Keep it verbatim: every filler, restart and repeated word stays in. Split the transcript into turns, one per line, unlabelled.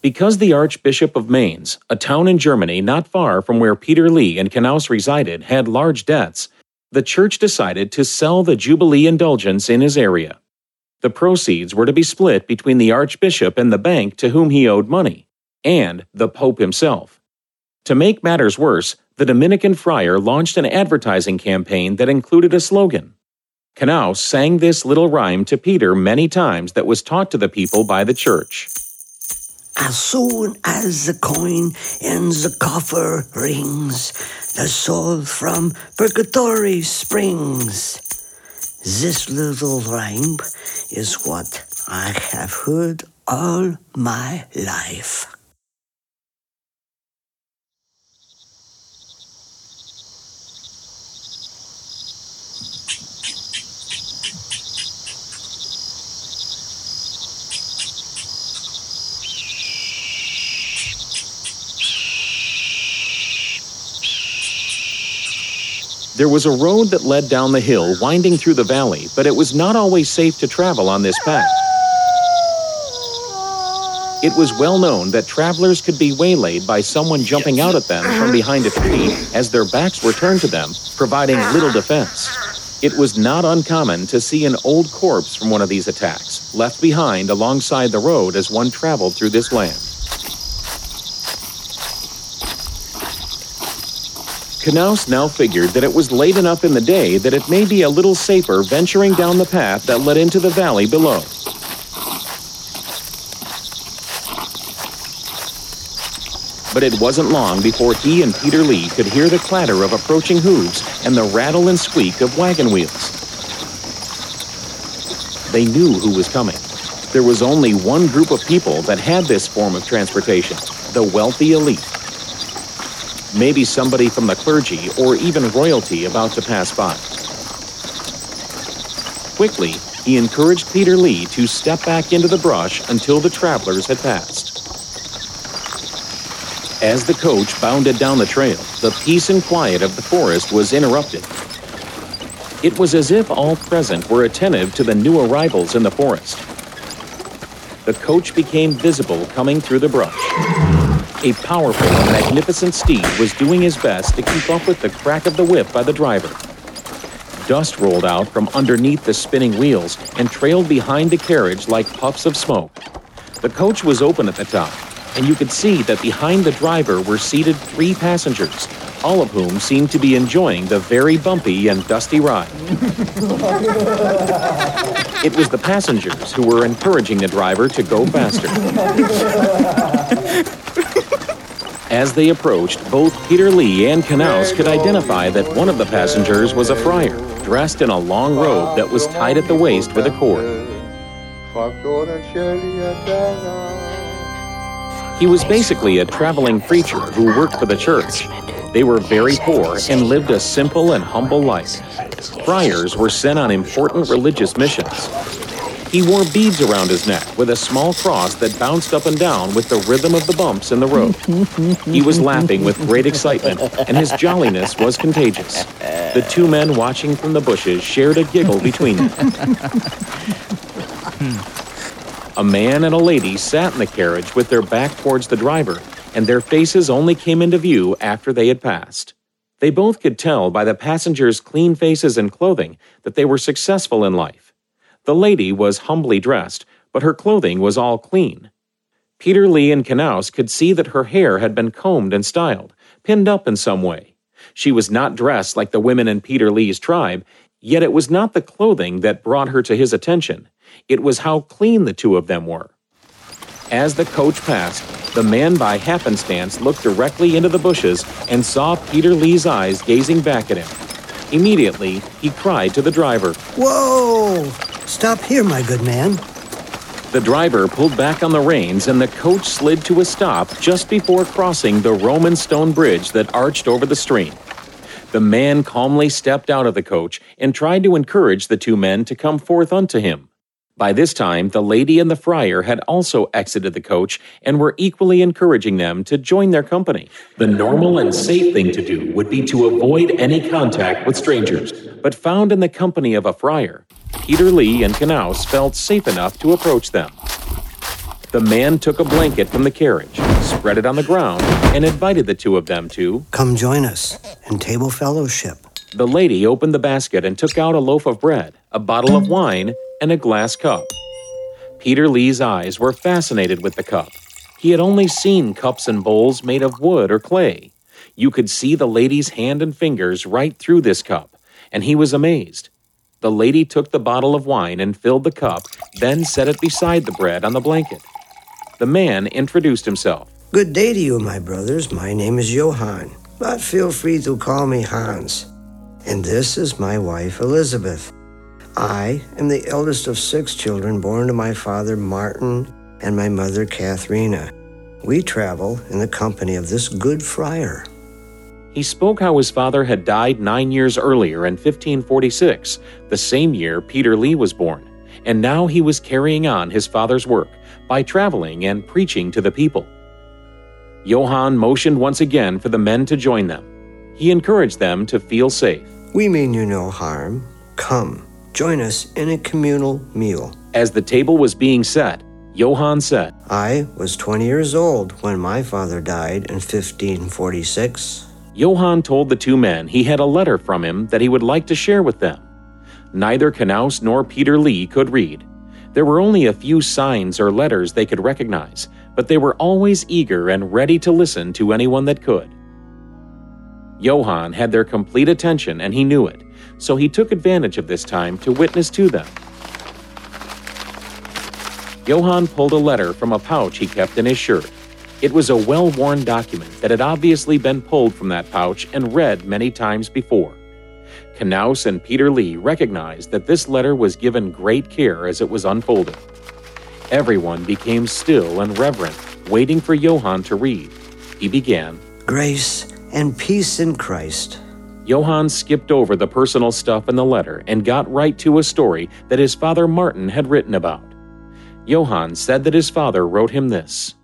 Because the Archbishop of Mainz, a town in Germany not far from where Peter Lee and Knaus resided, had large debts, the church decided to sell the Jubilee indulgence in his area. The proceeds were to be split between the Archbishop and the bank to whom he owed money, and the Pope himself. To make matters worse, the Dominican friar launched an advertising campaign that included a slogan. Knaus sang this little rhyme to Peter many times that was taught to the people by the church.
As soon as the coin in the coffer rings, the soul from purgatory springs. This little rhyme is what I have heard all my life.
There was a road that led down the hill winding through the valley, but it was not always safe to travel on this path. It was well known that travelers could be waylaid by someone jumping out at them from behind a tree as their backs were turned to them, providing little defense. It was not uncommon to see an old corpse from one of these attacks, left behind alongside the road as one traveled through this land. Knaus now figured that it was late enough in the day that it may be a little safer venturing down the path that led into the valley below. But it wasn't long before he and Peter Lee could hear the clatter of approaching hooves and the rattle and squeak of wagon wheels. They knew who was coming. There was only one group of people that had this form of transportation, the wealthy elite. Maybe somebody from the clergy or even royalty about to pass by. Quickly, he encouraged Peter Lee to step back into the brush until the travelers had passed. As the coach bounded down the trail, the peace and quiet of the forest was interrupted. It was as if all present were attentive to the new arrivals in the forest. The coach became visible coming through the brush. A powerful and magnificent steed was doing his best to keep up with the crack of the whip by the driver. Dust rolled out from underneath the spinning wheels and trailed behind the carriage like puffs of smoke. The coach was open at the top, and you could see that behind the driver were seated three passengers, all of whom seemed to be enjoying the very bumpy and dusty ride. It was the passengers who were encouraging the driver to go faster. As they approached, both Peter Lee and Knaus could identify that one of the passengers was a friar, dressed in a long robe that was tied at the waist with a cord. He was basically a traveling preacher who worked for the church. They were very poor and lived a simple and humble life. Friars were sent on important religious missions. He wore beads around his neck with a small cross that bounced up and down with the rhythm of the bumps in the road. He was laughing with great excitement, and his jolliness was contagious. The two men watching from the bushes shared a giggle between them. A man and a lady sat in the carriage with their back towards the driver, and their faces only came into view after they had passed. They both could tell by the passengers' clean faces and clothing that they were successful in life. The lady was humbly dressed, but her clothing was all clean. Peter Lee and Knaus could see that her hair had been combed and styled, pinned up in some way. She was not dressed like the women in Peter Lee's tribe, yet it was not the clothing that brought her to his attention. It was how clean the two of them were. As the coach passed, the man by happenstance looked directly into the bushes and saw Peter Lee's eyes gazing back at him. Immediately, he cried to the driver,
"Whoa! Stop here, my good man."
The driver pulled back on the reins and the coach slid to a stop just before crossing the Roman stone bridge that arched over the stream. The man calmly stepped out of the coach and tried to encourage the two men to come forth unto him. By this time, the lady and the friar had also exited the coach and were equally encouraging them to join their company. The normal and safe thing to do would be to avoid any contact with strangers, but found in the company of a friar, Peter Lee and Knaus felt safe enough to approach them. The man took a blanket from the carriage, spread it on the ground, and invited the two of them to
come join us in table fellowship.
The lady opened the basket and took out a loaf of bread, a bottle of wine, and a glass cup. Peter Lee's eyes were fascinated with the cup. He had only seen cups and bowls made of wood or clay. You could see the lady's hand and fingers right through this cup, and he was amazed. The lady took the bottle of wine and filled the cup, then set it beside the bread on the blanket. The man introduced himself.
Good day to you, my brothers. My name is Johann, but feel free to call me Hans. And this is my wife, Elizabeth. I am the eldest of six children born to my father, Martin, and my mother, Katharina. We travel in the company of this good friar.
He spoke how his father had died nine years earlier in fifteen forty-six, the same year Peter Lee was born, and now he was carrying on his father's work by traveling and preaching to the people. Johann motioned once again for the men to join them. He encouraged them to feel safe.
We mean you no harm. Come, join us in a communal meal.
As the table was being set, Johann said,
I was twenty years old when my father died in fifteen forty-six.
Johann told the two men he had a letter from him that he would like to share with them. Neither Knaus nor Peter Lee could read. There were only a few signs or letters they could recognize, but they were always eager and ready to listen to anyone that could. Johann had their complete attention and he knew it, so he took advantage of this time to witness to them. Johann pulled a letter from a pouch he kept in his shirt. It was a well-worn document that had obviously been pulled from that pouch and read many times before. Knaus and Peter Lee recognized that this letter was given great care as it was unfolded. Everyone became still and reverent, waiting for Johann to read. He began,
Grace and peace in Christ.
Johann skipped over the personal stuff in the letter and got right to a story that his father Martin had written about. Johann said that his father wrote him this.